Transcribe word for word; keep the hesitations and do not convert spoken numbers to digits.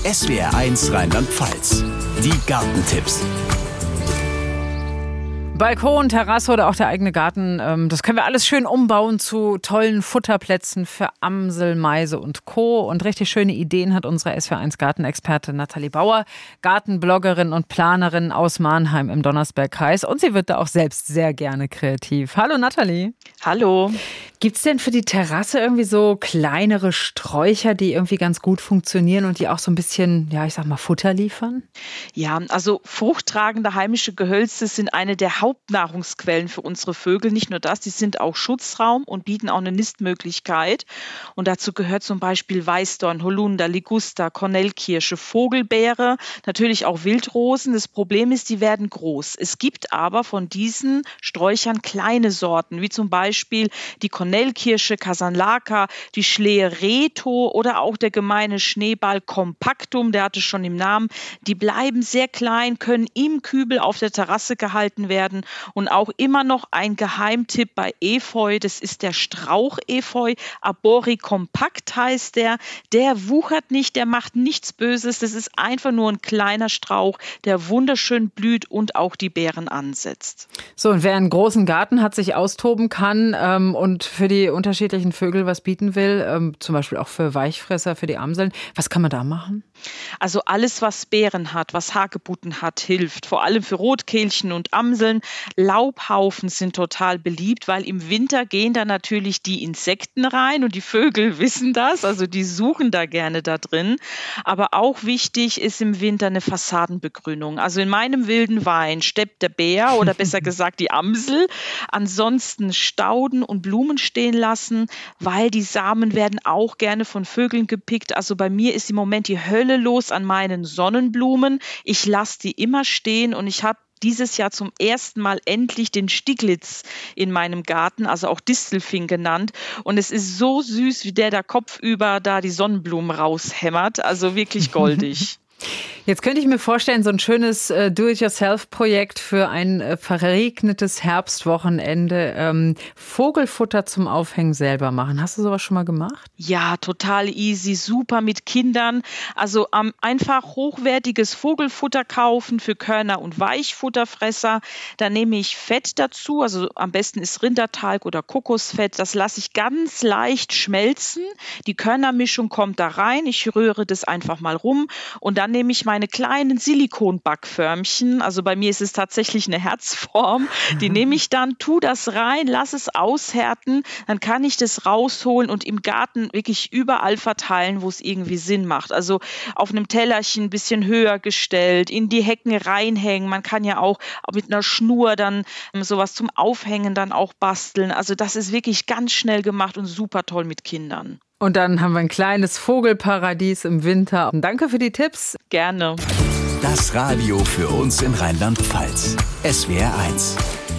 S W R eins Rheinland-Pfalz. Die Gartentipps. Balkon, Terrasse oder auch der eigene Garten, das können wir alles schön umbauen zu tollen Futterplätzen für Amsel, Meise und Co. Und richtig schöne Ideen hat unsere S W R eins Gartenexpertin Nathalie Bauer, Gartenbloggerin und Planerin aus Mannheim im Donnersbergkreis. Und sie wird da auch selbst sehr gerne kreativ. Hallo Nathalie. Hallo. Gibt's denn für die Terrasse irgendwie so kleinere Sträucher, die irgendwie ganz gut funktionieren und die auch so ein bisschen, ja, ich sag mal, Futter liefern? Ja, also fruchttragende heimische Gehölze sind eine der Hauptnahrungsquellen für unsere Vögel. Nicht nur das, die sind auch Schutzraum und bieten auch eine Nistmöglichkeit. Und dazu gehört zum Beispiel Weißdorn, Holunder, Liguster, Kornellkirsche, Vogelbeere, natürlich auch Wildrosen. Das Problem ist, die werden groß. Es gibt aber von diesen Sträuchern kleine Sorten, wie zum Beispiel die Kornellkirsche, Casanlaca, die Schleereto oder auch der gemeine Schneeball Compactum, der hatte schon im Namen. Die bleiben sehr klein, können im Kübel auf der Terrasse gehalten werden und auch immer noch ein Geheimtipp bei Efeu, das ist der Strauchefeu, Arbori Compact heißt der. Der wuchert nicht, der macht nichts Böses, das ist einfach nur ein kleiner Strauch, der wunderschön blüht und auch die Beeren ansetzt. So, und wer einen großen Garten hat, sich austoben kann ähm, und für die unterschiedlichen Vögel was bieten will, ähm, zum Beispiel auch für Weichfresser, für die Amseln, was kann man da machen? Also alles, was Beeren hat, was Hagebutten hat, hilft. Vor allem für Rotkehlchen und Amseln. Laubhaufen sind total beliebt, weil im Winter gehen da natürlich die Insekten rein und die Vögel wissen das, also die suchen da gerne da drin. Aber auch wichtig ist im Winter eine Fassadenbegrünung. Also in meinem wilden Wein steppt der Bär oder besser gesagt die Amsel. Ansonsten Stauden und Blumen stehen lassen, weil die Samen werden auch gerne von Vögeln gepickt. Also bei mir ist im Moment die Hölle los an meinen Sonnenblumen. Ich lasse die immer stehen und ich habe dieses Jahr zum ersten Mal endlich den Stieglitz in meinem Garten, also auch Distelfing genannt. Und es ist so süß, wie der da kopfüber da die Sonnenblumen raushämmert. Also wirklich goldig. Jetzt könnte ich mir vorstellen, so ein schönes äh, Do-it-yourself-Projekt für ein äh, verregnetes Herbstwochenende, ähm, Vogelfutter zum Aufhängen selber machen. Hast du sowas schon mal gemacht? Ja, total easy, super mit Kindern. Also ähm, einfach hochwertiges Vogelfutter kaufen für Körner- und Weichfutterfresser. Da nehme ich Fett dazu, also am besten ist Rinderteig oder Kokosfett. Das lasse ich ganz leicht schmelzen. Die Körnermischung kommt da rein. Ich rühre das einfach mal rum und dann nehme ich meine kleinen Silikonbackförmchen, also bei mir ist es tatsächlich eine Herzform, die nehme ich dann, tu das rein, lass es aushärten, dann kann ich das rausholen und im Garten wirklich überall verteilen, wo es irgendwie Sinn macht. Also auf einem Tellerchen ein bisschen höher gestellt, in die Hecken reinhängen. Man kann ja auch mit einer Schnur dann sowas zum Aufhängen dann auch basteln. Also das ist wirklich ganz schnell gemacht und super toll mit Kindern. Und dann haben wir ein kleines Vogelparadies im Winter. Danke für die Tipps. Gerne. Das Radio für uns in Rheinland-Pfalz. S W R eins.